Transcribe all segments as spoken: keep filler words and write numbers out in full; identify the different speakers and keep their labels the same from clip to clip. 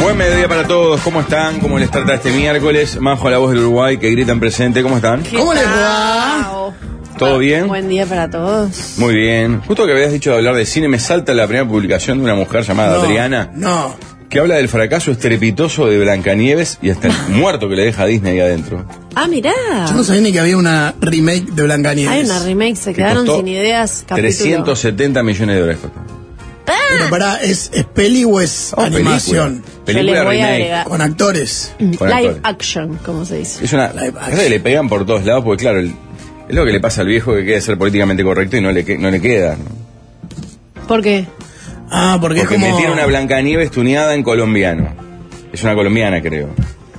Speaker 1: Buen mediodía para todos, ¿cómo están? ¿Cómo les trata este miércoles? Majo, la voz del Uruguay, que gritan presente, ¿cómo están?
Speaker 2: ¿Cómo les va?
Speaker 1: ¿Todo bien?
Speaker 2: Buen día para todos.
Speaker 1: Muy bien. Justo que habías dicho de hablar de cine, me salta la primera publicación de una mujer llamada
Speaker 3: no,
Speaker 1: Adriana.
Speaker 3: No.
Speaker 1: Que habla del fracaso estrepitoso de Blancanieves y hasta el muerto que le deja a Disney ahí adentro.
Speaker 2: Ah, mirá.
Speaker 3: Yo no sabía ni que había una remake de Blancanieves.
Speaker 2: Hay una remake, se
Speaker 1: Que
Speaker 2: quedaron
Speaker 1: costó
Speaker 2: sin ideas. Capítulo.
Speaker 1: trescientos setenta millones de dólares.
Speaker 3: Pero pará, ¿es, es peli o es
Speaker 1: Oh,
Speaker 3: animación?
Speaker 1: Película, película
Speaker 2: Yo le voy a
Speaker 1: remake.
Speaker 2: agregar.
Speaker 3: Con actores.
Speaker 1: Con
Speaker 2: Live
Speaker 1: actores.
Speaker 2: action, como se dice.
Speaker 1: Es una.
Speaker 3: Live
Speaker 1: Es que le pegan por todos lados porque, claro, el- es lo que le pasa al viejo que quiere ser políticamente correcto y no le, que- no le queda. ¿no?
Speaker 2: ¿Por qué?
Speaker 3: Ah, porque,
Speaker 1: Porque
Speaker 3: es como...
Speaker 1: metieron una Blancanieves tuneada en colombiano. Es una colombiana, creo.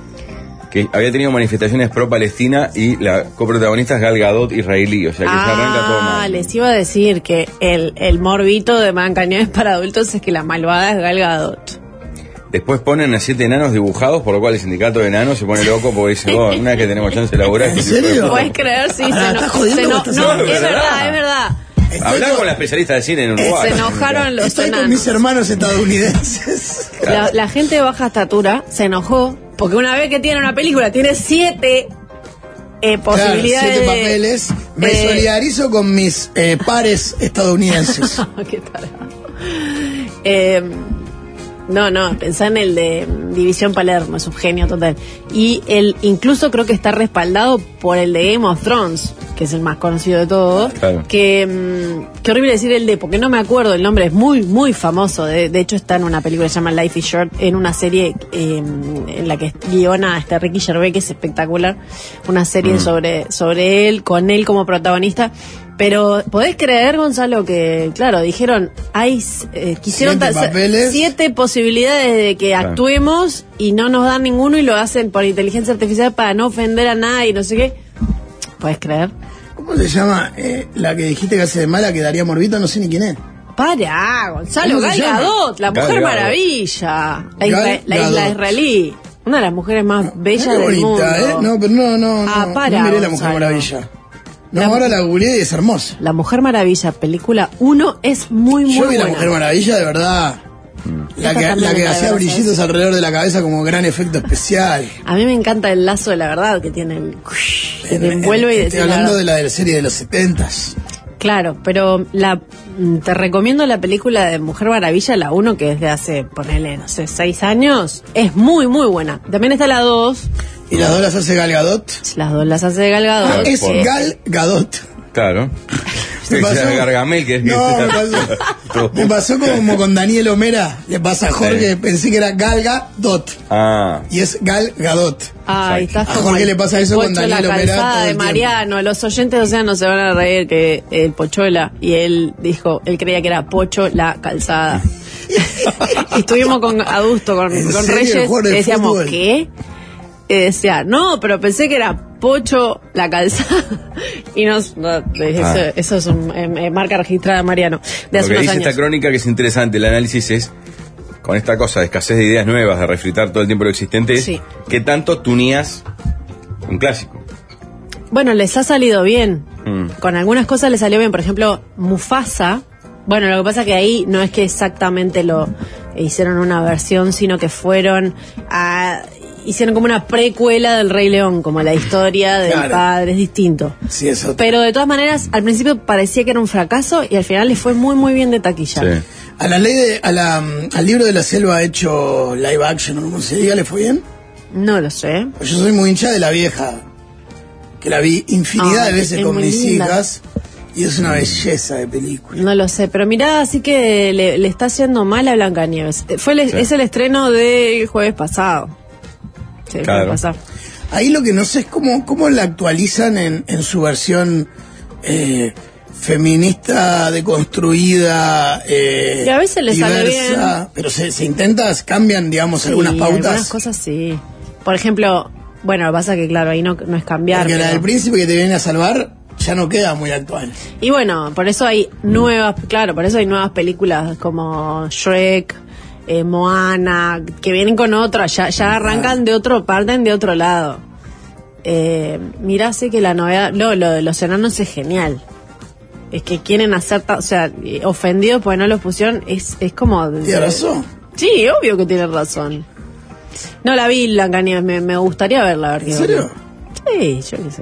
Speaker 1: Que había tenido manifestaciones pro-Palestina y la coprotagonista es Gal Gadot israelí. O sea que se arranca todo
Speaker 2: Ah,
Speaker 1: mal.
Speaker 2: les iba a decir que el, el morbito de Blancanieves para adultos es que la malvada es Gal Gadot.
Speaker 1: Después ponen a siete enanos dibujados, por lo cual el sindicato de enanos se pone loco porque dice, oh, una vez que tenemos chance de laburar...
Speaker 3: ¿En
Speaker 1: este tipo de
Speaker 3: serio?
Speaker 1: cosas".
Speaker 2: ¿Puedes creer? Sí,
Speaker 3: Ah,
Speaker 2: se,
Speaker 3: ¿estás
Speaker 2: no,
Speaker 3: jodiendo
Speaker 2: se
Speaker 3: o
Speaker 2: no,
Speaker 3: estás
Speaker 2: no,
Speaker 1: hablando?
Speaker 2: es
Speaker 1: ¿Verdad?
Speaker 2: verdad, es verdad.
Speaker 3: Estoy
Speaker 1: Hablar
Speaker 3: con-
Speaker 1: con la especialista de cine en Uruguay.
Speaker 2: Se enojaron los
Speaker 3: Estoy con
Speaker 2: enanos.
Speaker 3: mis hermanos estadounidenses.
Speaker 2: La, la gente de baja estatura se enojó porque una vez que tiene una película tiene siete eh, posibilidades.
Speaker 3: Claro, siete
Speaker 2: de-
Speaker 3: papeles. Me
Speaker 2: eh,
Speaker 3: solidarizo con mis eh, pares estadounidenses.
Speaker 2: ¿Qué tarado? Eh, no, no, pensá en el de División Palermo, es un genio total. Y el incluso creo que está respaldado por el de Game of Thrones, que es el más conocido de todos.
Speaker 1: Claro.
Speaker 2: Que, mm, qué horrible decir el de, porque no me acuerdo el nombre, es muy, muy famoso. De, de hecho está en una película que se llama Life is Short, en una serie eh, en la que guiona este Ricky Gervais, que es espectacular. Una serie
Speaker 1: Mm.
Speaker 2: sobre, sobre él, con él como protagonista. Pero, ¿podés creer, Gonzalo, que, claro, dijeron, hay, eh, quisieron
Speaker 3: Siete
Speaker 2: ta-
Speaker 3: papeles.
Speaker 2: siete posibilidades de que
Speaker 1: Claro.
Speaker 2: actuemos y no nos dan ninguno y lo hacen por inteligencia artificial para no ofender a nadie y no sé qué? ¿Podés creer?
Speaker 3: ¿Cómo se llama eh, la que dijiste que hace de mala que daría morbito? No sé ni quién es.
Speaker 2: Para, Gonzalo,
Speaker 3: ¿Cómo se
Speaker 2: Gal
Speaker 3: llama?
Speaker 2: Gadot, la
Speaker 1: Gal
Speaker 2: mujer
Speaker 1: Gadot.
Speaker 2: maravilla, la,
Speaker 3: Gal
Speaker 2: isla, la isla
Speaker 3: Gadot.
Speaker 2: israelí, una de las mujeres más bellas
Speaker 3: Qué
Speaker 2: del mundo.
Speaker 3: bonita, ¿eh? No, pero no, no, no.
Speaker 2: Ah, para,
Speaker 3: no miré La
Speaker 2: Gonzalo.
Speaker 3: Mujer Maravilla. No,
Speaker 2: La-
Speaker 3: ahora la googleé y es hermosa.
Speaker 2: La Mujer Maravilla, película uno, es muy, muy
Speaker 3: Yo vi
Speaker 2: buena.
Speaker 3: La Mujer Maravilla, de verdad. La
Speaker 2: Esta
Speaker 3: que,
Speaker 2: también
Speaker 3: la que
Speaker 2: la
Speaker 3: hacía
Speaker 2: verdad,
Speaker 3: brillitos
Speaker 2: ¿sabes?
Speaker 3: alrededor de la cabeza como gran efecto especial.
Speaker 2: A mí me encanta el lazo de la verdad que tiene el... que te envuelve y
Speaker 3: Estoy
Speaker 2: decís la
Speaker 3: hablando
Speaker 2: verdad.
Speaker 3: de la de la serie de los setentas.
Speaker 2: Claro, pero la te recomiendo la película de Mujer Maravilla, la uno, que es de hace, ponele, no sé, seis años. Es muy, muy buena. También está la dos.
Speaker 3: Y las dos las hace Gal Gadot.
Speaker 2: Las dos las hace Gal Gadot.
Speaker 1: Ah,
Speaker 3: Es
Speaker 1: por-
Speaker 2: eh,
Speaker 3: Gal Gadot.
Speaker 1: Claro.
Speaker 3: ¿Te pasó?
Speaker 1: Ese Gargamel que es que
Speaker 3: No, me
Speaker 1: está-
Speaker 3: pasó, me pasó como con Daniel Omera. Le pasa a Jorge,
Speaker 1: Sí.
Speaker 3: pensé que era Gal Gadot.
Speaker 1: Ah,
Speaker 3: Y es Gal Gadot.
Speaker 2: Ay,
Speaker 1: Exacto.
Speaker 2: estás
Speaker 3: A
Speaker 2: como
Speaker 3: Jorge
Speaker 2: el
Speaker 3: le pasa eso con
Speaker 2: Pocho
Speaker 3: Daniel
Speaker 2: la
Speaker 3: Omera
Speaker 2: calzada
Speaker 3: todo
Speaker 2: de
Speaker 3: el tiempo.
Speaker 2: Mariano. Los oyentes, o sea, no se van a reír que el Pochola, y él dijo, él creía que era Pocho la calzada. Y estuvimos con Adusto, con,
Speaker 3: ¿En
Speaker 2: con
Speaker 3: serio?
Speaker 2: Reyes,
Speaker 3: ¿Jugador
Speaker 2: y
Speaker 3: de
Speaker 2: decíamos,
Speaker 3: fútbol?
Speaker 2: ¿qué? Y decía, no, pero pensé que era Pocho la calzada. Y nos, no, eso,
Speaker 1: Ah.
Speaker 2: eso es un, eh, eh, marca registrada de Mariano, de
Speaker 1: lo
Speaker 2: hace
Speaker 1: que
Speaker 2: unos
Speaker 1: dice
Speaker 2: años.
Speaker 1: esta crónica que es interesante, el análisis es, con esta cosa de escasez de ideas nuevas, de refritar todo el tiempo lo existente, es
Speaker 2: Sí.
Speaker 1: que tanto tunías un clásico.
Speaker 2: Bueno, les ha salido bien.
Speaker 1: Mm.
Speaker 2: Con algunas cosas les salió bien. Por ejemplo, Mufasa. Bueno, lo que pasa es que ahí no es que exactamente lo hicieron una versión, sino que fueron a... Hicieron como una precuela del Rey León, como la historia del
Speaker 3: Claro.
Speaker 2: padre, es distinto.
Speaker 3: Sí, eso.
Speaker 2: Pero de todas maneras, al principio parecía que era un fracaso y al final les fue muy, muy bien de taquilla.
Speaker 1: Sí.
Speaker 3: A la ley de, a la, mm, al libro de la selva hecho live action, o como se diga, ¿le fue bien?
Speaker 2: No lo sé.
Speaker 3: Pues yo soy muy hincha de la vieja, que la vi infinidad
Speaker 2: Ay,
Speaker 3: de veces
Speaker 2: es
Speaker 3: con
Speaker 2: muy
Speaker 3: mis
Speaker 2: linda.
Speaker 3: hijas, y es una belleza de película.
Speaker 2: No lo sé, pero mirá, así que le, le está haciendo mal a Blancanieves. Eh, Fue el-
Speaker 1: Sí.
Speaker 2: Es el estreno del jueves pasado. Sí, el
Speaker 1: Claro.
Speaker 2: jueves pasado.
Speaker 3: Ahí lo que no sé es cómo, cómo la actualizan en, en su versión eh, feminista, deconstruida, eh,
Speaker 2: Y a veces le sale
Speaker 3: diversa,
Speaker 2: bien.
Speaker 3: pero se, se intenta, cambian, digamos, algunas
Speaker 2: Sí,
Speaker 3: pautas.
Speaker 2: algunas cosas sí. Por ejemplo, bueno, lo que pasa que claro, ahí no, no es cambiar.
Speaker 3: Porque la
Speaker 2: pero-
Speaker 3: del príncipe que te viene a salvar ya no queda muy actual.
Speaker 2: Y bueno, por eso hay nuevas, claro, por eso hay nuevas películas como Shrek, eh, Moana, que vienen con otra, ya, ya arrancan de otro, parten de otro lado. Eh, mirá, sé que la novedad, lo, lo de los enanos es genial. Es que quieren hacer, ta- o sea, eh, ofendidos porque no los pusieron, es, es como...
Speaker 3: ¿Tiene razón?
Speaker 2: Sí, obvio que tiene razón. No la vi, Blancanieves, me, me gustaría verla. A ver qué
Speaker 3: ¿En serio?
Speaker 2: onda. Sí, yo qué sé.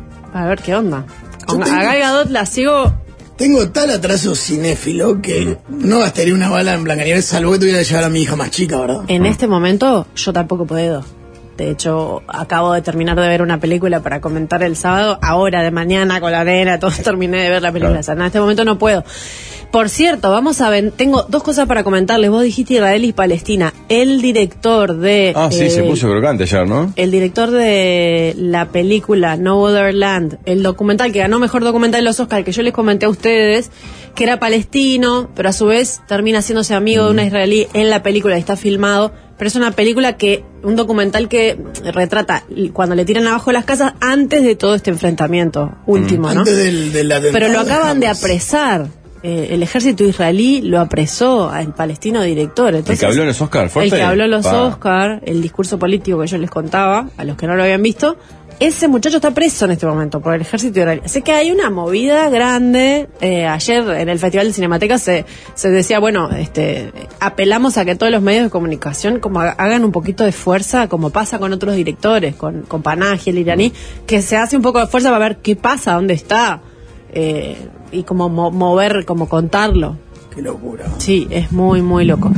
Speaker 2: A ver qué onda. Con,
Speaker 3: Yo tengo-
Speaker 2: A Gal Gadot la sigo.
Speaker 3: Tengo tal atraso cinéfilo que no gastaría una bala en Blancanieves, salvo que tuviera que llevar a mi hija más chica, ¿verdad?
Speaker 2: En este momento, yo tampoco puedo. De hecho, acabo de terminar de ver una película para comentar el sábado. Ahora, de mañana, con la nena, todo terminé de ver la película.
Speaker 1: Claro.
Speaker 2: O sea, en este momento no puedo. Por cierto, vamos a ver. Tengo dos cosas para comentarles. Vos dijiste Israel y Palestina. El director de.
Speaker 1: Ah, sí,
Speaker 2: eh,
Speaker 1: se puso crocante ayer, ¿no?
Speaker 2: El director de la película No Other Land, el documental que ganó mejor documental en los Oscars, que yo les comenté a ustedes, que era palestino, pero a su vez termina haciéndose amigo de una israelí en la película y está filmado. Pero es una película que, un documental que retrata cuando le tiran abajo las casas antes de todo este enfrentamiento último, ¿no?
Speaker 3: Antes del, del atentado
Speaker 2: Pero lo acaban de
Speaker 3: Hamas.
Speaker 2: apresar. Eh, el ejército israelí lo apresó al palestino director. Entonces,
Speaker 1: ¿El que habló en los Oscars?
Speaker 2: el que habló en los
Speaker 1: Pa.
Speaker 2: Oscars, el discurso político que yo les contaba, a los que no lo habían visto, ese muchacho está preso en este momento por el ejército israelí. Así que hay una movida grande. Eh, ayer en el Festival de Cinemateca se, se decía, bueno, este, apelamos a que todos los medios de comunicación como hagan un poquito de fuerza, como pasa con otros directores, con, con Panahi, el iraní, que se hace un poco de fuerza para ver qué pasa, dónde está, eh, y como mo- mover, como contarlo.
Speaker 3: Qué locura.
Speaker 2: Sí, es muy, muy loco.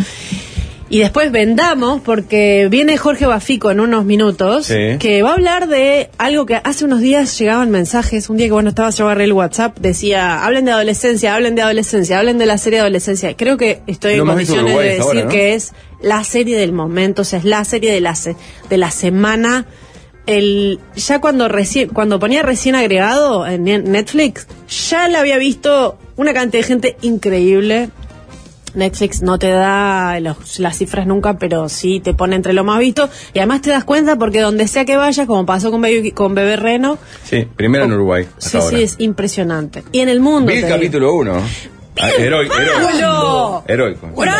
Speaker 2: Y después vendamos, porque viene Jorge Bafico en unos minutos,
Speaker 1: Sí.
Speaker 2: que va a hablar de algo que hace unos días llegaban mensajes. Un día que bueno estaba, yo agarré el WhatsApp, decía, hablen de adolescencia, hablen de adolescencia, hablen de la serie de adolescencia. Creo que estoy
Speaker 1: Lo
Speaker 2: en
Speaker 1: más visto en
Speaker 2: condiciones
Speaker 1: Uruguay
Speaker 2: de
Speaker 1: hasta
Speaker 2: decir
Speaker 1: ahora, ¿no?
Speaker 2: que es la serie del momento, o sea, es la serie de la, se- de la semana. El, ya cuando recién, cuando ponía recién agregado en Netflix, ya la había visto una cantidad de gente increíble. Netflix no te da los- las cifras nunca, pero sí te pone entre lo más visto. Y además te das cuenta porque donde sea que vayas, como pasó con Baby, con Bebé Reno.
Speaker 1: Sí, primero en Uruguay. Hasta
Speaker 2: Sí,
Speaker 1: ahora.
Speaker 2: sí, es impresionante. Y en el mundo.
Speaker 1: Vi el
Speaker 2: te digo.
Speaker 1: capítulo uno. Ah, heroico,
Speaker 2: ¡Pablo!
Speaker 1: heroico. Heroico.
Speaker 3: Bueno,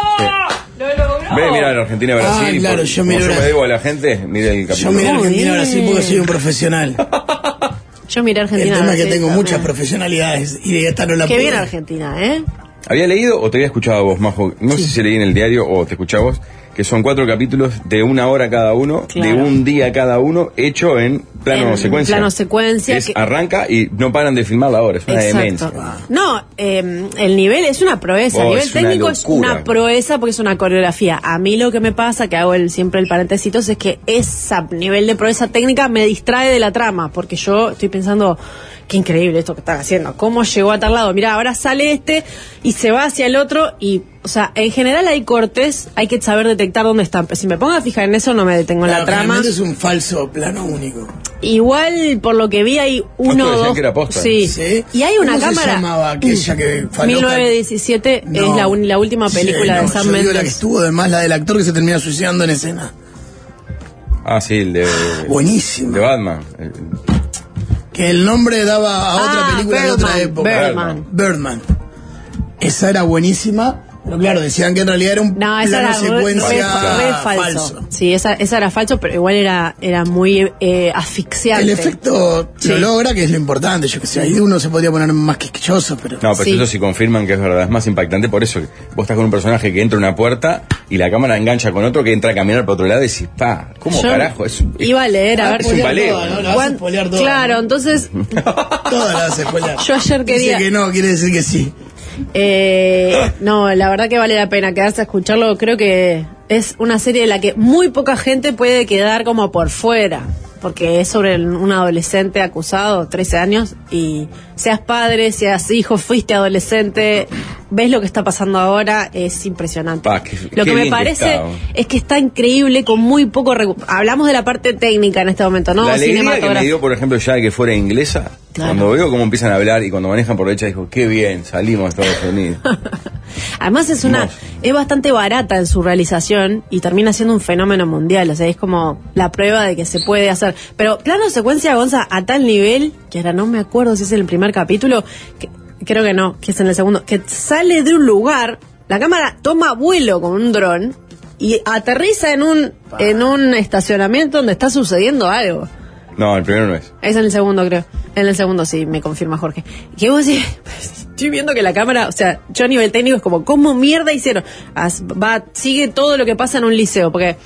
Speaker 3: yo,
Speaker 2: ¡Lo logró!
Speaker 1: Ve, mira Argentina-Brasil.
Speaker 3: Ah,
Speaker 1: y
Speaker 3: claro,
Speaker 1: por-
Speaker 3: yo
Speaker 1: como
Speaker 3: miro
Speaker 1: yo
Speaker 3: la-
Speaker 1: me debo a la gente, mire el
Speaker 3: yo
Speaker 1: capítulo
Speaker 3: miré
Speaker 1: uno.
Speaker 2: Muy
Speaker 3: Argentina
Speaker 2: bien.
Speaker 3: Brasil porque soy un profesional.
Speaker 2: Yo miré
Speaker 3: El
Speaker 2: Argentina.
Speaker 3: tema es que
Speaker 2: Brasil
Speaker 3: tengo
Speaker 2: también.
Speaker 3: muchas profesionalidades y de esta no la
Speaker 2: Qué
Speaker 3: puedo.
Speaker 2: bien Argentina, ¿eh?
Speaker 1: Había leído o te había escuchado a vos, Majo, no sé si leí en el diario o te escuché a vos, que son cuatro capítulos de una hora cada uno,
Speaker 2: Claro.
Speaker 1: de un día cada uno, hecho en plano
Speaker 2: En
Speaker 1: secuencia.
Speaker 2: plano secuencia,
Speaker 1: Es,
Speaker 2: que-
Speaker 1: arranca y no paran de filmar la hora, es una demencia.
Speaker 2: No, eh, el nivel es una proeza.
Speaker 1: Oh,
Speaker 2: a nivel
Speaker 1: es una
Speaker 2: técnico es
Speaker 1: locura.
Speaker 2: una proeza porque es una coreografía. A mí lo que me pasa, que hago el, siempre el paréntesis, es que ese nivel de proeza técnica me distrae de la trama, porque yo estoy pensando, qué increíble esto que están haciendo. ¿Cómo llegó a tal lado? Mirá, ahora sale este y se va hacia el otro y, o sea, en general hay cortes, hay que saber detectar dónde están. Si me pongo a fijar en eso, no me detengo en
Speaker 3: Claro,
Speaker 2: la trama.
Speaker 3: generalmente es un falso plano único.
Speaker 2: Igual, por lo que vi, hay uno
Speaker 1: Otros
Speaker 2: o
Speaker 1: decían
Speaker 2: dos.
Speaker 1: que era posta.
Speaker 2: Sí.
Speaker 3: ¿Sí?
Speaker 2: Y hay una
Speaker 3: ¿Cómo
Speaker 2: cámara.
Speaker 3: se llamaba aquella que falopa?
Speaker 2: mil novecientos diecisiete
Speaker 3: No.
Speaker 2: es la, un- la última película
Speaker 3: Sí,
Speaker 2: de
Speaker 3: no,
Speaker 2: Sam
Speaker 3: yo digo la que
Speaker 2: Mendes.
Speaker 3: estuvo, además la del actor que se termina suicidando en escena.
Speaker 1: Ah, sí, el de...
Speaker 3: Buenísimo.
Speaker 1: De Batman. Eh,
Speaker 3: Que el nombre daba a otra
Speaker 2: Ah,
Speaker 3: película de otra
Speaker 2: Birdman,
Speaker 3: época.
Speaker 2: Birdman.
Speaker 3: Birdman. Esa era buenísima, pero claro, decían que en realidad era un
Speaker 2: No, esa
Speaker 3: plano
Speaker 2: era re,
Speaker 3: secuencia
Speaker 2: re- re falso.
Speaker 3: falso.
Speaker 2: Sí, esa, esa era falso, pero igual era, era muy eh, asfixiante.
Speaker 3: El efecto
Speaker 2: Sí.
Speaker 3: lo logra, que es lo importante. Yo que sé, ahí uno se podría poner más quisquilloso, pero...
Speaker 1: No, pero
Speaker 2: Sí.
Speaker 1: eso sí confirman que es verdad, es más impactante por eso. que Vos estás con un personaje que entra a una puerta y la cámara engancha con otro que entra a caminar por otro lado y decís, pa, ¿cómo
Speaker 2: Yo
Speaker 1: carajo? Es, un-
Speaker 2: iba a leer, a
Speaker 3: Ah,
Speaker 2: ver.
Speaker 1: es un baleo.
Speaker 3: toda, ¿no? La vas a
Speaker 2: cuán-
Speaker 3: spoilear toda,
Speaker 2: Claro,
Speaker 3: ¿no?
Speaker 2: entonces,
Speaker 3: Todas las hace spoilear.
Speaker 2: Yo ayer quería-
Speaker 3: Dice que no, quiere decir que sí.
Speaker 2: eh, no, la verdad que vale la pena quedarse a escucharlo. Creo que es una serie de la que muy poca gente puede quedar como por fuera. Porque es sobre un adolescente acusado, trece años, y seas padre, seas hijo, fuiste adolescente, ves lo que está pasando ahora, es impresionante.
Speaker 1: Pa, qué-
Speaker 2: lo
Speaker 1: qué
Speaker 2: que me
Speaker 1: bien que
Speaker 2: parece
Speaker 1: está, ¿no?
Speaker 2: es que está increíble con muy poco... recu- Hablamos de la parte técnica en este momento, ¿no?
Speaker 1: La alegría que me
Speaker 2: Cinematográfica.
Speaker 1: dio, por ejemplo, ya de que fuera inglesa,
Speaker 2: Claro.
Speaker 1: cuando veo cómo empiezan a hablar y cuando manejan por derecha, dijo, qué bien, salimos a Estados Unidos.
Speaker 2: Además es una
Speaker 1: Hermoso.
Speaker 2: es bastante barata en su realización y termina siendo un fenómeno mundial, o sea, es como la prueba de que se puede hacer. Pero plano secuencia, Gonza, a tal nivel, que ahora no me acuerdo si es en el primer capítulo, que, creo que no, que es en el segundo, que sale de un lugar, la cámara toma vuelo con un dron y aterriza en un en un estacionamiento donde está sucediendo algo.
Speaker 1: No, el primero no es.
Speaker 2: Es en el segundo, creo. En el segundo, sí, me confirma Jorge. Que vos decís, estoy viendo que la cámara, o sea, yo a nivel técnico es como, ¿cómo mierda hicieron? As- va, sigue todo lo que pasa en un liceo, porque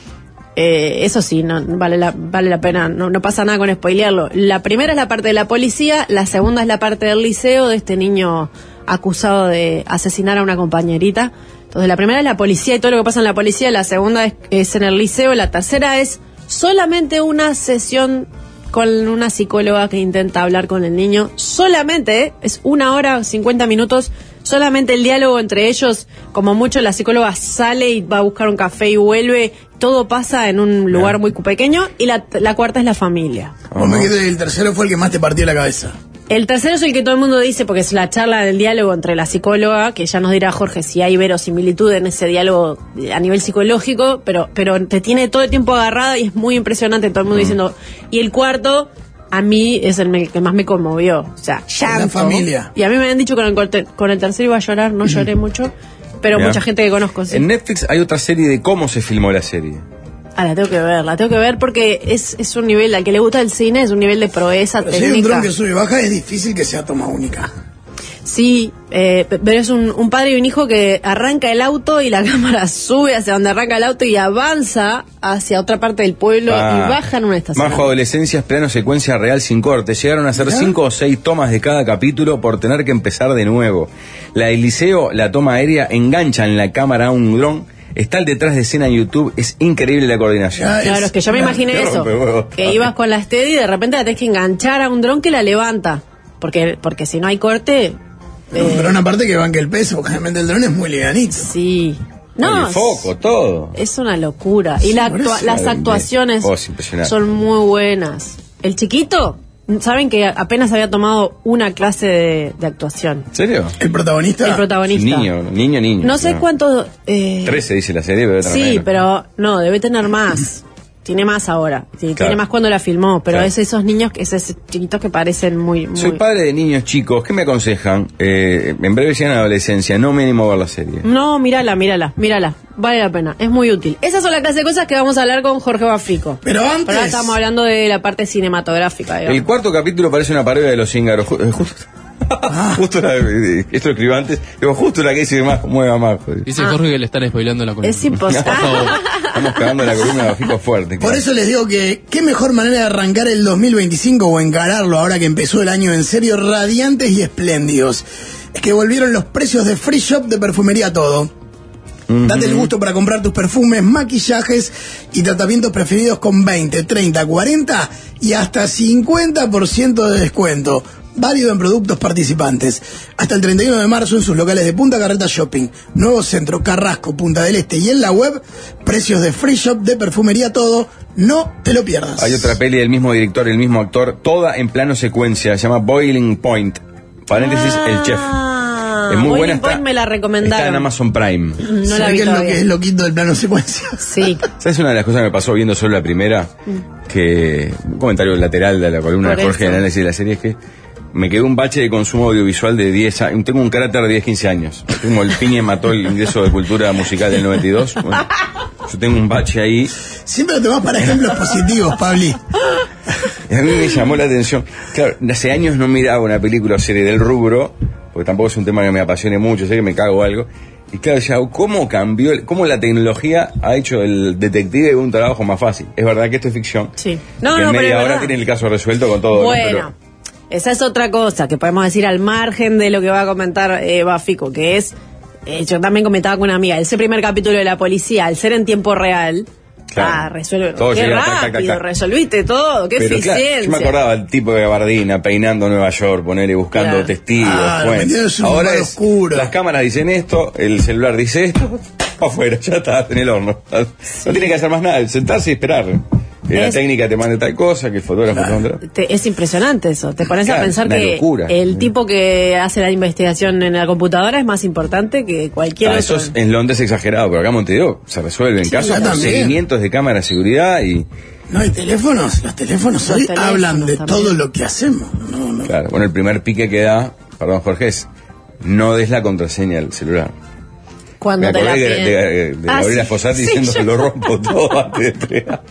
Speaker 2: Eh, eso sí, no vale la, vale la pena, no, no pasa nada con spoilearlo. La primera es la parte de la policía, la segunda es la parte del liceo, de este niño acusado de asesinar a una compañerita. Entonces la primera es la policía y todo lo que pasa en la policía, la segunda es, es en el liceo, la tercera es solamente una sesión con una psicóloga que intenta hablar con el niño. Solamente, ¿eh? Es una hora, cincuenta minutos, solamente el diálogo entre ellos. Como mucho la psicóloga sale y va a buscar un café y vuelve. Todo pasa en un lugar muy pequeño. Y la, la cuarta es la familia.
Speaker 3: Vos me dijiste que el tercero fue el que más te partió la cabeza.
Speaker 2: El tercero es el que todo el mundo dice, porque es la charla del diálogo entre la psicóloga, que ya nos dirá Jorge si hay verosimilitud en ese diálogo a nivel psicológico, pero pero te tiene todo el tiempo agarrada y es muy impresionante, todo el mundo mm. diciendo. Y el cuarto, a mí, es el que más me conmovió. O sea, llanto.
Speaker 3: La familia.
Speaker 2: Y a mí me han dicho que con el, con el tercero iba a llorar, no lloré mucho, pero Mirá. mucha gente que conozco. ¿Sí?
Speaker 1: En Netflix hay otra serie de cómo se filmó la serie.
Speaker 2: Ah, la tengo que ver, la tengo que ver porque es, es un nivel, al que le gusta el cine, es un nivel de proeza
Speaker 3: pero
Speaker 2: técnica.
Speaker 3: Si hay un dron que sube y baja, es difícil que sea toma única.
Speaker 2: Sí, eh, pero es un, un padre y un hijo que arranca el auto y la cámara sube hacia donde arranca el auto y avanza hacia otra parte del pueblo ah, y baja en una estación.
Speaker 1: Majo Adolescencias, plano secuencia real sin corte. Llegaron a hacer ¿Ya? cinco o seis tomas de cada capítulo por tener que empezar de nuevo. La del liceo, la toma aérea, engancha en la cámara a un dron. Está el detrás de escena en YouTube, es increíble la coordinación.
Speaker 3: Ya,
Speaker 2: claro, es que yo me imaginé eso, que ibas con la Steady y de repente la tenés que enganchar a un dron que la levanta, porque porque si no hay corte...
Speaker 3: No, eh... Pero una parte que banque el peso, porque realmente el dron es muy livianito.
Speaker 2: Sí. No,
Speaker 1: el foco, todo.
Speaker 2: Es una locura. Y
Speaker 3: Sí,
Speaker 2: la actua- las actuaciones
Speaker 1: oh,
Speaker 2: son muy buenas. El chiquito... Saben que apenas había tomado una clase de, de actuación.
Speaker 1: ¿En serio?
Speaker 3: ¿El protagonista?
Speaker 2: El protagonista.
Speaker 1: Niño, niño, niño.
Speaker 2: No sé
Speaker 1: no.
Speaker 2: cuánto... Eh...
Speaker 1: trece dice la serie, pero
Speaker 2: Sí,
Speaker 1: menos.
Speaker 2: pero no, debe tener más. Tiene más ahora. Sí,
Speaker 1: Claro.
Speaker 2: Tiene más cuando la filmó, pero
Speaker 1: Claro.
Speaker 2: es esos niños, esos chiquitos que parecen muy... muy...
Speaker 1: Soy padre de niños chicos, ¿qué me aconsejan? Eh, en breve llegan a la adolescencia, no me animo a ver la serie.
Speaker 2: No, mírala, mírala, mírala. Vale la pena, es muy útil. Esas son las clases de cosas que vamos a hablar con Jorge Bafrico.
Speaker 3: Pero antes...
Speaker 2: Ahora estamos hablando de la parte cinematográfica, digamos.
Speaker 1: El cuarto capítulo parece una parodia de Los Cíngaros. Ju- Justo, justo la, esto lo escribo antes, digo, justo la que dice más, mueva más. Joder.
Speaker 4: Dice
Speaker 2: Ah.
Speaker 4: Jorge que le están spoileando la columna.
Speaker 2: Es imposible.
Speaker 4: Por favor.
Speaker 1: Estamos cagando la columna de Bafico fuerte.
Speaker 3: Por
Speaker 1: claro.
Speaker 3: eso les digo que qué mejor manera de arrancar el dos mil veinticinco o encararlo ahora que empezó el año en serio, radiantes y espléndidos. Es que volvieron los precios de Free Shop de Perfumería Todo. Uh-huh. Date el gusto para comprar tus perfumes, maquillajes y tratamientos preferidos con veinte, treinta, cuarenta y hasta cincuenta por ciento de descuento. Válido en productos participantes. Hasta el treinta y uno de marzo en sus locales de Punta Carreta Shopping, Nuevo Centro, Carrasco, Punta del Este y en la web, precios de Free Shop de Perfumería Todo. No te lo pierdas.
Speaker 1: Hay otra peli del mismo director, el mismo actor, toda en plano secuencia, se llama Boiling Point. Paréntesis,
Speaker 2: Ah,
Speaker 1: el chef. Es muy
Speaker 2: Boiling
Speaker 1: buena.
Speaker 2: Point
Speaker 1: Está,
Speaker 2: me la recomendaron.
Speaker 1: está en Amazon Prime.
Speaker 2: No la
Speaker 3: ¿Sabés
Speaker 2: vi
Speaker 3: qué es lo
Speaker 2: todavía.
Speaker 3: que es loquito del plano secuencia?
Speaker 2: Sí.
Speaker 1: ¿Sabes una de las cosas que me pasó viendo solo la primera? Que un comentario lateral de la columna
Speaker 2: Por
Speaker 1: de Jorge
Speaker 2: eso.
Speaker 1: en análisis de la serie es que me quedó un bache de consumo audiovisual de diez años. Tengo un cráter de diez, quince años. Tengo el piñe mató el ingreso de cultura musical del noventa y dos. Bueno, yo tengo un bache ahí.
Speaker 3: Siempre lo tomás para ejemplos positivos, Pabli.
Speaker 1: Y a mí me llamó la atención. Claro, hace años no miraba una película o serie del rubro, porque tampoco es un tema que me apasione mucho, sé que me cago algo. Y claro, ya, ¿cómo cambió, el- cómo la tecnología ha hecho el detective un trabajo más fácil? Es verdad que esto es ficción.
Speaker 2: Sí. No,
Speaker 1: que
Speaker 2: no,
Speaker 1: en
Speaker 2: pero
Speaker 1: media
Speaker 2: es
Speaker 1: hora
Speaker 2: verdad.
Speaker 1: tienen el caso resuelto con todo. ¿no?
Speaker 2: Bueno,
Speaker 1: Pero-
Speaker 2: esa es otra cosa que podemos decir al margen de lo que va a comentar eh, Bafico, que es, eh, yo también comentaba con una amiga, ese primer capítulo de la policía, al ser en tiempo real,
Speaker 1: Claro.
Speaker 2: ah, resuelve,
Speaker 1: Todo
Speaker 2: qué
Speaker 1: llega, tac,
Speaker 2: rápido,
Speaker 1: tac, tac, tac.
Speaker 2: resolviste todo, qué
Speaker 1: Pero claro,
Speaker 2: eficiencia.
Speaker 1: yo me acordaba el tipo de gabardina peinando Nueva York, ponerle buscando
Speaker 2: Claro.
Speaker 1: testigos.
Speaker 3: Ah,
Speaker 1: bueno.
Speaker 3: metiéndose en un
Speaker 1: Ahora
Speaker 3: lugar
Speaker 1: es,
Speaker 3: oscuro.
Speaker 1: las cámaras dicen esto, el celular dice esto, afuera, ya está, en el horno. No tiene que hacer más nada, sentarse y esperar. Que la
Speaker 2: Es-
Speaker 1: técnica te mande tal cosa, que el fotógrafo te manda.
Speaker 2: Te- es impresionante eso. Te pones
Speaker 1: Claro,
Speaker 2: a pensar
Speaker 1: una
Speaker 2: que
Speaker 1: locura.
Speaker 2: el tipo que hace la investigación en la computadora es más importante que cualquier
Speaker 1: Ah,
Speaker 2: otro.
Speaker 1: eso es, en Londres es exagerado, pero acá en Montevideo se resuelven
Speaker 3: Sí,
Speaker 1: casos
Speaker 3: acá
Speaker 1: con
Speaker 3: también.
Speaker 1: seguimientos de cámara de seguridad y,
Speaker 3: No hay teléfonos. Los teléfonos
Speaker 2: Los
Speaker 3: hoy
Speaker 2: teléfonos
Speaker 3: hablan de
Speaker 2: también.
Speaker 3: todo lo que hacemos. No, no.
Speaker 1: claro, bueno, el primer pique que da, perdón Jorge, es no des la contraseña del celular.
Speaker 2: Cuando
Speaker 1: Me
Speaker 2: te la
Speaker 1: acordé de,
Speaker 2: piden.
Speaker 1: de, de
Speaker 2: Ah,
Speaker 1: Gabriela
Speaker 2: sí.
Speaker 1: Fossati
Speaker 2: Sí,
Speaker 1: diciendo
Speaker 2: yo-
Speaker 1: que lo rompo todo antes de entregar.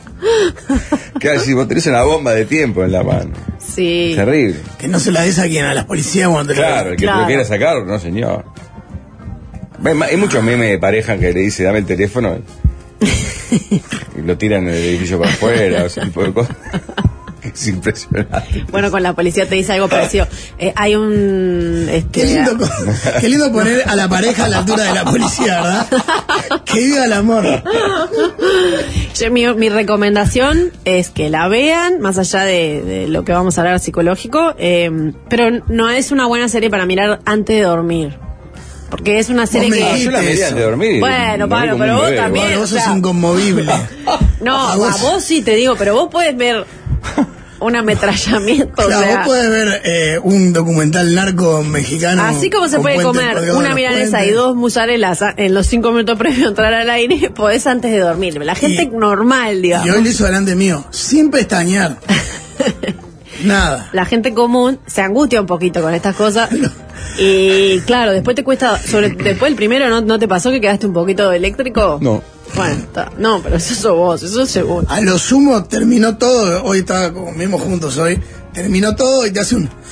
Speaker 1: Claro, si vos tenés una bomba de tiempo en la mano.
Speaker 2: Sí.
Speaker 1: Terrible.
Speaker 3: Que no se la des a quien, a las policías cuando te la-
Speaker 1: Claro, el que te
Speaker 2: Claro.
Speaker 1: lo quiera sacar, no señor. Hay hay muchos memes de pareja que le dice dame el teléfono Y lo tiran del edificio para afuera, ese tipo de cosas. Es impresionante.
Speaker 2: Bueno, con la policía te dice algo parecido. Eh, hay un... Este,
Speaker 3: Qué lindo, qué lindo poner a la pareja a la altura de la policía, ¿verdad? Que viva el amor.
Speaker 2: Yo, mi, mi recomendación es que la vean, más allá de, de lo que vamos a hablar psicológico, eh, pero no es una buena serie para mirar antes de dormir. Porque es una serie
Speaker 3: Vos me
Speaker 2: que...
Speaker 3: dijiste
Speaker 1: Yo la miré antes de dormir. y
Speaker 2: Bueno,
Speaker 1: dormí
Speaker 2: Pablo,
Speaker 1: como
Speaker 2: pero
Speaker 1: un
Speaker 2: vos
Speaker 1: bebé,
Speaker 2: también.
Speaker 3: Bueno, vos
Speaker 2: o sea-
Speaker 3: sos inconmovible.
Speaker 2: No,
Speaker 3: A
Speaker 2: a
Speaker 3: vos-
Speaker 2: vos sí te digo, pero vos podés ver un ametrallamiento.
Speaker 3: Claro,
Speaker 2: o sea,
Speaker 3: vos podés ver eh, un documental narco mexicano.
Speaker 2: así como se
Speaker 3: con
Speaker 2: puede
Speaker 3: puentes
Speaker 2: comer
Speaker 3: colgados
Speaker 2: una
Speaker 3: en los
Speaker 2: milanesa
Speaker 3: puentes.
Speaker 2: y dos mozzarellas a- en los cinco minutos previos a entrar al aire, podés antes de dormir. La gente
Speaker 3: Y-
Speaker 2: normal, digamos.
Speaker 3: Y hoy lo hizo delante mío, sin pestañear. Nada.
Speaker 2: La gente común se angustia un poquito con estas cosas. Y claro, después te cuesta, sobre después el primero, ¿no, no te pasó que quedaste un poquito eléctrico?
Speaker 1: No.
Speaker 2: Bueno, está- no, pero eso sos vos, eso es seguro.
Speaker 3: A lo sumo terminó todo, hoy estaba como mismos juntos hoy, terminó todo y te hace un...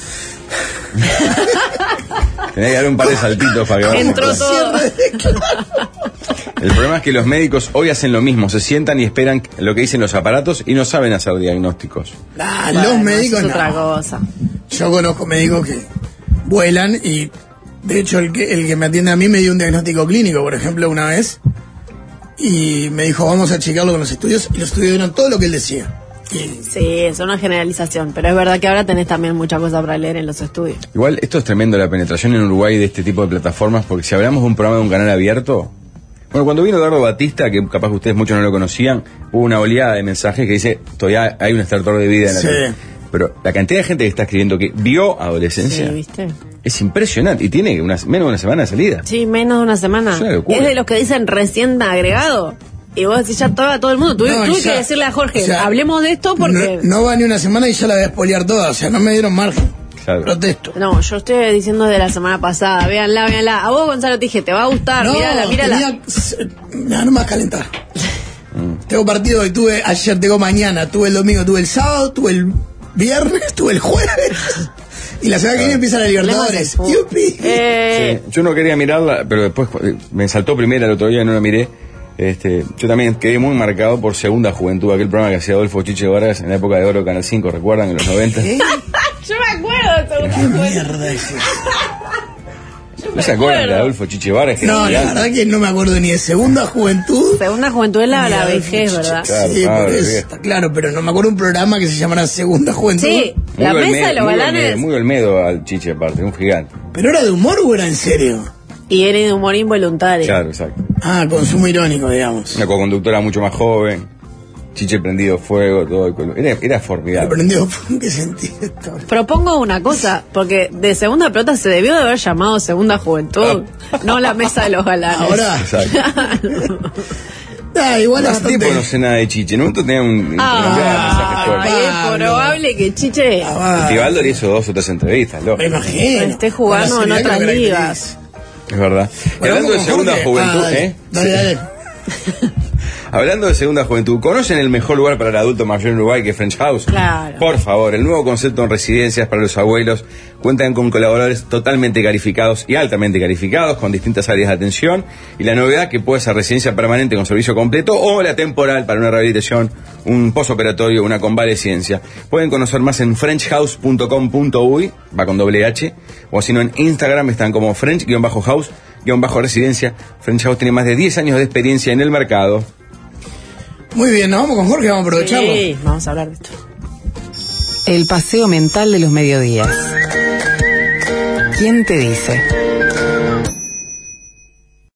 Speaker 1: Tenés que dar un par de saltitos para que vaya
Speaker 2: Entró
Speaker 1: mejor.
Speaker 2: todo.
Speaker 1: El problema es que los médicos hoy hacen lo mismo, se sientan y esperan lo que dicen los aparatos y no saben hacer diagnósticos.
Speaker 3: Nah,
Speaker 2: Bueno,
Speaker 3: los médicos
Speaker 2: eso es otra
Speaker 3: no.
Speaker 2: cosa.
Speaker 3: Yo conozco médicos que vuelan y de hecho el que, el que me atiende a mí me dio un diagnóstico clínico, por ejemplo, una vez y me dijo vamos a checarlo con los estudios y los estudios dieron todo lo que él decía. Y
Speaker 2: Sí, es una generalización, pero es verdad que ahora tenés también mucha cosa para leer en los estudios.
Speaker 1: Igual, esto es tremendo, la penetración en Uruguay de este tipo de plataformas, porque si hablamos de un programa de un canal abierto... Bueno, cuando vino Eduardo Batista, que capaz ustedes muchos no lo conocían, hubo una oleada de mensajes que dice, todavía hay un extractor de vida en la
Speaker 3: Sí.
Speaker 1: tele. Pero la cantidad de gente que está escribiendo que vio adolescencia
Speaker 2: Sí, ¿viste?
Speaker 1: es impresionante y tiene unas, menos de una semana de salida.
Speaker 2: Sí, menos de una semana.
Speaker 1: Es una locura.
Speaker 2: Es de los que dicen recién agregado. Y vos decís ya todo, todo el mundo. Tuve,
Speaker 3: No,
Speaker 2: tuve
Speaker 3: y ya-
Speaker 2: que decirle a Jorge,
Speaker 3: o sea,
Speaker 2: hablemos de esto porque...
Speaker 3: no, no va ni una semana y ya la voy a espolear toda, o sea, no me dieron margen.
Speaker 1: Claro.
Speaker 3: Protesto.
Speaker 2: No, yo estoy diciendo de la semana pasada. Véanla, véanla. A vos, Gonzalo, te dije, te va a gustar.
Speaker 3: No,
Speaker 2: mírala, mírala.
Speaker 3: tenía- no, no me vas a calentar. Tengo partido hoy, tuve ayer, tengo mañana, tuve el domingo, tuve el sábado, tuve el viernes, tuve el jueves. Y la semana que viene empieza la Libertadores.
Speaker 2: Problemas del fútbol.
Speaker 3: ¡Yupi!
Speaker 2: Eh,
Speaker 1: Sí, yo no quería mirarla, pero después eh, me saltó primera el otro día y no la miré. Este, yo también quedé muy marcado por Segunda Juventud, aquel programa que hacía Adolfo Chiche Vargas en la época de oro Canal cinco, ¿recuerdan? En los noventa.
Speaker 3: ¿Eh?
Speaker 2: yo me acuerdo de
Speaker 3: ¿Qué
Speaker 2: Segunda Juventud.
Speaker 3: mierda es eso?
Speaker 1: ¿No se acuerdan de Adolfo Chiche Vargas? Que
Speaker 3: No,
Speaker 1: era
Speaker 3: la
Speaker 1: gigante?
Speaker 3: verdad que no me acuerdo ni de Segunda Juventud.
Speaker 2: Segunda Juventud es la,
Speaker 3: ni
Speaker 2: la
Speaker 3: de
Speaker 2: vejez,
Speaker 3: Adolfo
Speaker 2: ¿verdad?
Speaker 3: Chiche.
Speaker 1: Claro,
Speaker 3: Sí,
Speaker 1: madre
Speaker 3: por eso
Speaker 1: mía.
Speaker 3: está claro, pero no me acuerdo un programa que se llamara Segunda Juventud.
Speaker 2: Sí,
Speaker 1: Muy
Speaker 2: la
Speaker 1: Olmedo,
Speaker 2: mesa de los
Speaker 1: muy
Speaker 2: galanes.
Speaker 1: Olmedo, Muy Olmedo al Chiche aparte, un gigante.
Speaker 3: ¿Pero era de humor o era en serio?
Speaker 2: Y era de humor involuntario.
Speaker 1: Claro, exacto.
Speaker 3: Ah, consumo irónico, digamos.
Speaker 1: Una co-conductora mucho más joven, Chiche prendido fuego, todo el color. Era, era
Speaker 3: Me
Speaker 1: formidable.
Speaker 3: prendió, ¿en qué sentido esto?
Speaker 2: Propongo una cosa, porque de Segunda Pelota se debió de haber llamado Segunda Juventud, no la mesa de los galanes.
Speaker 3: Ahora,
Speaker 1: Exacto.
Speaker 3: ah, igual
Speaker 1: Hace
Speaker 3: bastante.
Speaker 1: tiempo no sé nada de Chiche. En un momento tenía un intercambiaba mensajes
Speaker 2: Ah,
Speaker 1: fuertes.
Speaker 2: es
Speaker 3: Pablo.
Speaker 2: probable que Chiche
Speaker 3: Ah,
Speaker 1: El Tibaldo le hizo dos o tres entrevistas, loco.
Speaker 3: me imagino.
Speaker 2: esté jugando
Speaker 3: Con
Speaker 2: en
Speaker 3: la seriedad
Speaker 2: otras
Speaker 3: que lo
Speaker 2: ligas.
Speaker 3: caracteriza.
Speaker 1: Es verdad. Y
Speaker 3: Bueno,
Speaker 1: hablando de
Speaker 3: vamos con
Speaker 1: Segunda
Speaker 3: Jorge.
Speaker 1: Juventud,
Speaker 3: Ah, dale,
Speaker 1: ¿eh?
Speaker 3: Dale, dale.
Speaker 1: Hablando de Segunda Juventud, ¿conocen el mejor lugar para el adulto mayor en Uruguay que es French House?
Speaker 2: Claro.
Speaker 1: Por favor, el nuevo concepto en residencias para los abuelos cuentan con colaboradores totalmente calificados y altamente calificados con distintas áreas de atención y la novedad que puede ser residencia permanente con servicio completo o la temporal para una rehabilitación, un posoperatorio, una convalecencia. Pueden conocer más en french house punto com punto uy, va con doble H, o si no en Instagram están como French-House-Residencia. French House tiene más de diez años de experiencia en el mercado.
Speaker 3: Muy bien, nos vamos con Jorge, vamos a aprovecharlo.
Speaker 2: Sí, vamos a hablar de esto.
Speaker 4: El paseo mental de los mediodías. ¿Quién te dice?